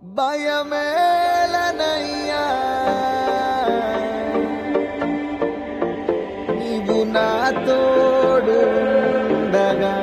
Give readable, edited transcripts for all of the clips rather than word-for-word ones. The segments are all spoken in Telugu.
భయమేలనయ్యా నీవు నా తోడుండగా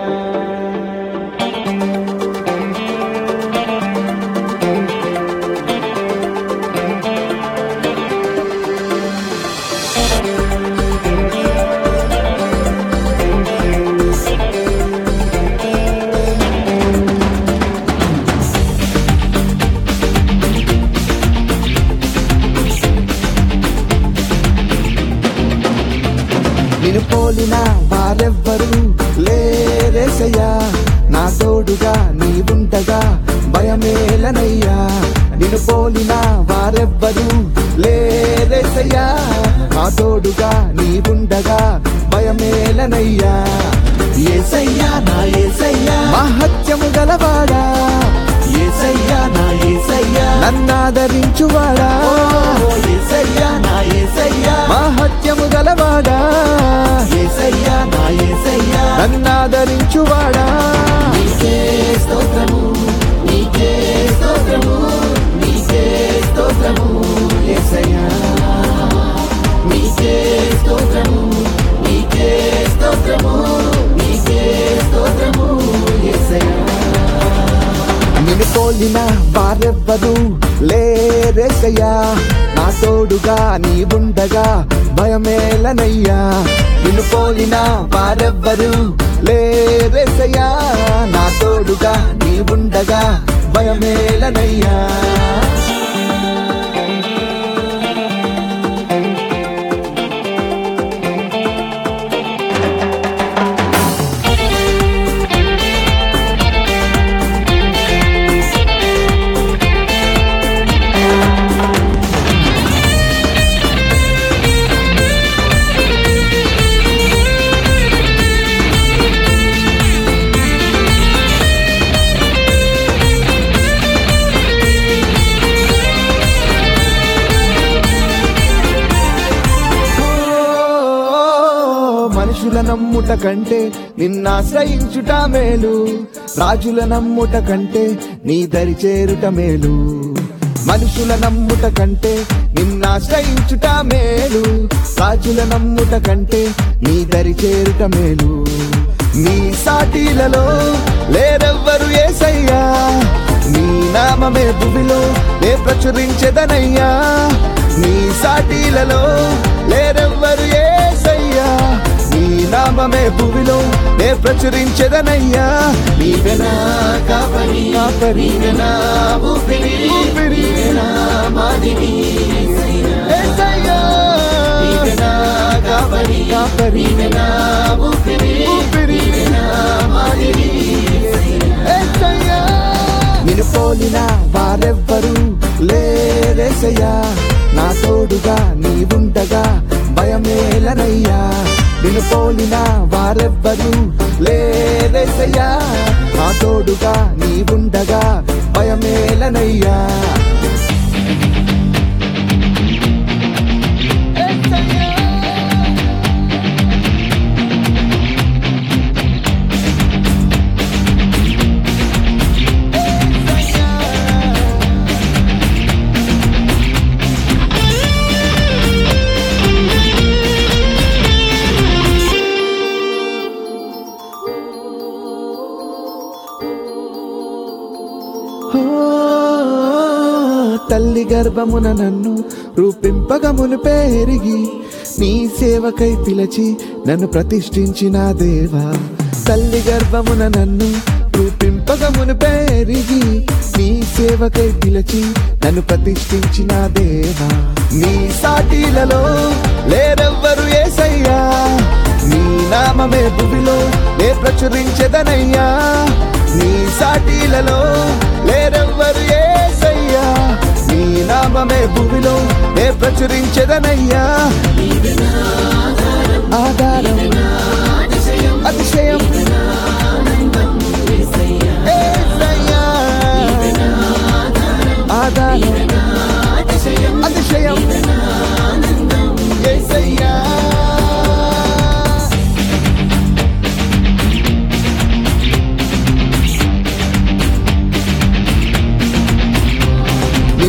నిన్ను పోలిన వారెవ్వరు లేరేసయ్యా, నా తోడుగా నీవుండగా భయమేలనయ్యా. నిన్ను పోలిన వారెవ్వరు లేరేసయ్యా, నా తోడుగా నీవుండగా భయమేలనయ్యా. యేసయ్యా నా యేసయ్యా మహత్యము గలవాడా, యేసయ్యా నా యేసయ్యా నన్నాదరించువాడా, యేసయ్యా నా యేసయ్యా మహత్యము గలవాడా, యేసయ్యా నా యేసయ్యా నన్నాదరించువాడా. నీకే స్తోత్రము, నీకే స్తోత్రము, నీకే స్తోత్రము యేసయ్యా, నీకే స్తోత్రము, నీకే స్తోత్రము, నీకే స్తోత్రము యేసయ్యా. నిన్ను పోలిన వారెవ్వరు లేరేసయ్యా, నా తోడుగా నీవుండగా భయమేలనయ్యా. నిన్ను పోలిన వారెవ్వరు లేరేసయ్యా, నా తోడుగా నీవుండగా భయమేలనయ్యా. మనుషుల నమ్ముట కంటే నిన్నాశ్రయించుట మేలు, రాజుల నమ్ముట కంటే నీ దరి చేరుట మేలు. మనుషుల నమ్ముట కంటే నిన్నాశ్రయించుట మేలు, రాజుల నమ్ముట కంటే నీ దరి చేరుట మేలు. నీ సాటిలలో లేరెవ్వరు యేసయ్యా, నీ నామమే భూమిలో నే ప్రచురించెదనయ్యా. నీ సాటిలలో లేరెవ్వరు యేసయ్యా, నీ నామమే భూమిలో నే ప్రచురించెదనయ్యా. నీవే నా కాపరి, కాపరి నా ఊపిరి, ఊపిరి నా మాదిరి యేసయ్యా. నీవే నా కాపరి, కాపరి నా ఊపిరి, ఊపిరి నా మాదిరి యేసయ్యా. నిన్ను పోలిన వారెవ్వరు లేరేసయ్యా, నా తోడుగా నీవుండగా భయమేలనయ్యా. నిన్ను పోలిన వారెవ్వరు లేరేసయ్యా, నా తోడుగా నీవుండగా భయమేలనయ్యా. తల్లి గర్భమున నన్ను రూపింపగ మునుపే ఎరిగి, నీ సేవకై పిలిచి నన్ను ప్రతిష్ఠించిన దేవా. తల్లి గర్భమున నన్ను రూపింపగ మునుపే ఎరిగి, నీ సేవకై పిలిచి నన్ను ప్రతిష్ఠించిన దేవా. నీ సాటిలలో లేరెవ్వరు యేసయ్యా, నీ నామమే భూమిలో నే ప్రచురించెదనయ్యా. నీ సాటిలలో లేరెవ్వరు యేసయ్యా, నీ నామమే భూమిలో నే ప్రచురించెదనయ్యా. ఆధారం అతిశయం యేసయ్యా, ఆధారం అతిశయం యేసయ్యా.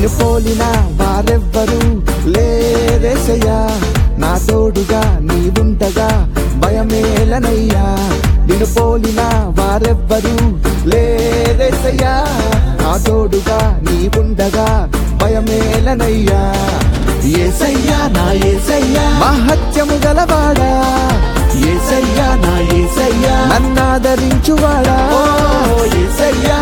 నిన్ను పోలిన వారెవ్వరు లేరేసయ్యా, నా తోడుగా నీవుండగా భయమేలనయ్యా. నిన్ను పోలిన వారెవ్వరు లేరేసయ్యా, నా తోడుగా నీవుండగా భయమేలనయ్యా. యేసయ్యా నా యేసయ్యా మహత్యము గలవాడా, యేసయ్యా నా యేసయ్యా నన్నాదరించువాడా. యేసయ్యా